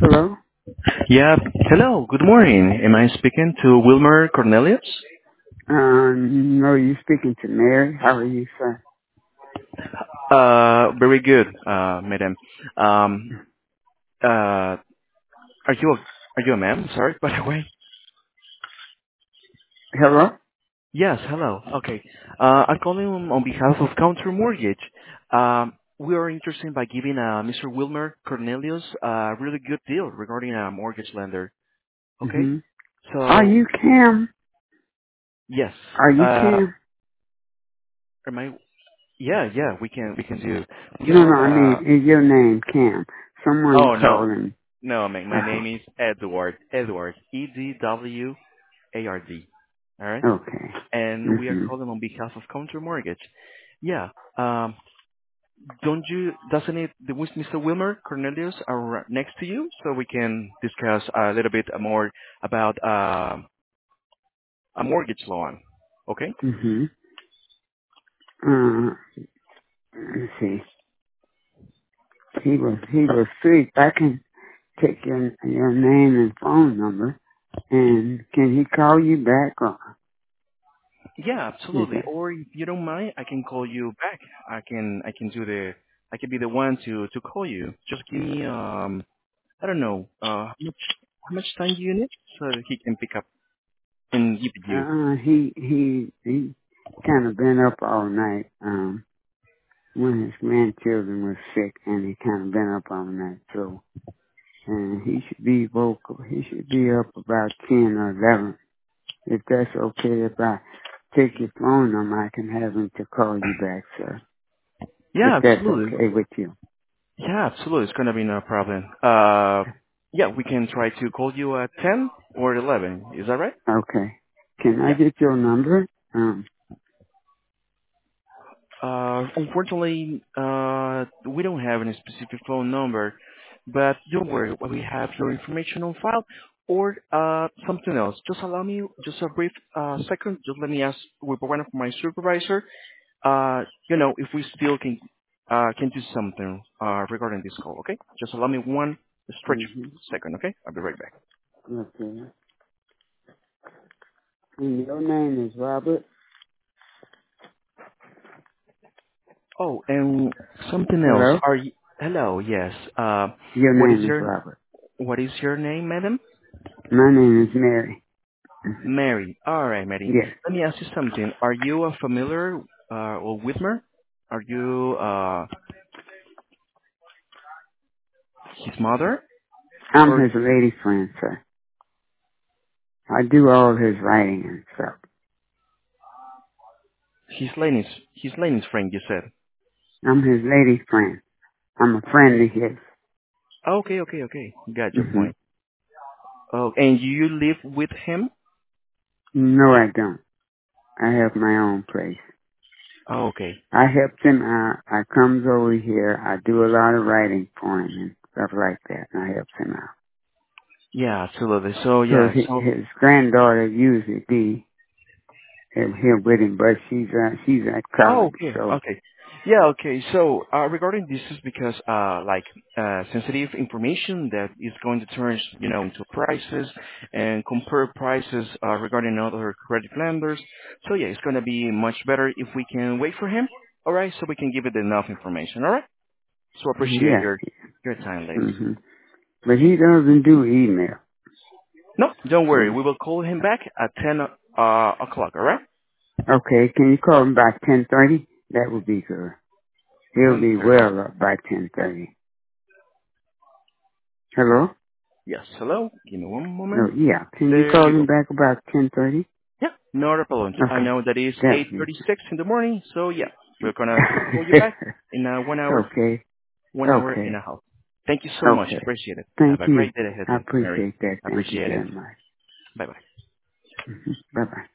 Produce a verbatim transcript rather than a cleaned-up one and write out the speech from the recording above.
Hello? Yeah. Hello. Good morning. Am I speaking to Wilmer Cornelius? Uh, no, you speaking to Mary. How are you, sir? Uh, very good, uh, madam. Um, uh, are you a, are you a ma'am? Sorry, by the way. Hello? Yes. Hello. Okay. Uh, I'm calling on, on behalf of Counter Mortgage. Um, we are interested by giving uh, Mister Wilmer Cornelius a really good deal regarding a mortgage lender. Okay. Mm-hmm. Are So you Cam? yes. Are you Uh, Cam? am I? Yeah. Yeah. We can we can do. We No, no, are. I mean, Uh, is your name Cam? Someone oh no. calling. No, my, my Oh, name is Edward. Edward. E D W A R D. All right? okay. And we are Mm-hmm. calling on behalf of Counter Mortgage. Yeah. Um, don't you, doesn't it, the Mister Wilmer Cornelius are next to you so we can discuss a little bit more about uh, a mortgage loan? Okay? Mm-hmm. Uh, let's see. He was, he was sick. I can take your, your name and phone number. And can he call you back or Yeah, is absolutely. that? Or if you don't mind, I can call you back. I can, I can do the, I can be the one to, to call you. Just give me, um, I don't know, uh, how much, how much time do you need so that he can pick up and give it you? Uh, he, he, he kind of been up all night. Um, when his grandchildren were sick and he kind of been up all night. So, and he should be vocal. He should be up about ten or eleven. If that's okay, if I take your phone number, I can have him to call you back, sir. If Yeah, that's absolutely. okay with you. Yeah, absolutely. It's gonna be no problem. Uh, yeah, we can try to call you at ten or eleven. Is that right? Okay. Can I Yeah. get your number? Um, Uh, unfortunately, uh, we don't have any specific phone number, but don't worry, we have your information on file or uh, something else. Just allow me just a brief uh, second. Just let me ask with one of my supervisor. Uh, you know, if we still can uh, can do something uh, regarding this call. Okay? Just allow me one stretch hmm second. Okay? I'll be right back. Okay. And your name is Robert? Oh, and something else. Hello? Are you? Hello. Yes. Uh, Your what is name is your Robert. what is your name, madam? My name is Mary. hmm Mary. All right, Mary. Yes. Let me ask you something. Are you a familiar uh, or Whitmer? Are you uh, his mother I'm or his lady friend, sir. I do all his writing and stuff. his Lenny's his Lenny's friend? You said. I'm his lady friend. I'm a friend of his. Okay, okay, okay. Got your hmm point. Oh, and you live with him? No, I don't. I have my own place. Oh, okay. I helped him out. I comes over here. I do a lot of writing for him and stuff like that. And I help him out. Yeah, absolutely. So So yeah, he, so his granddaughter usually be here with him, but she's uh, she's at oh, college. okay, So okay. Yeah, okay. So, uh, regarding this is because, uh, like, uh, sensitive information that is going to turn, you know, into prices and compare prices, uh, regarding other credit lenders. So yeah, it's going to be much better if we can wait for him. All right. So we can give it enough information. All right. So appreciate yeah. your, your time, ladies. hmm But he doesn't do email. No, don't worry. So We will call him back at ten, uh, o'clock. All right. okay, can you call him by ten thirty? That would be good. He'll ten be thirty. well up by ten thirty. Hello? Yes. Hello. Give me one Oh, moment. yeah. Can you There call you him go. back about ten thirty? Yeah, not a problem. I Okay. know that is That would be. eight thirty-six in the morning, so yeah, we're gonna call you back in uh, one hour, okay. one hour and a Okay. half. Thank you so much. Okay. Appreciate it. Have Thank a you. great day ahead, I Mary. appreciate that. Thank you Appreciate it. very much. Bye bye. hmm Bye bye.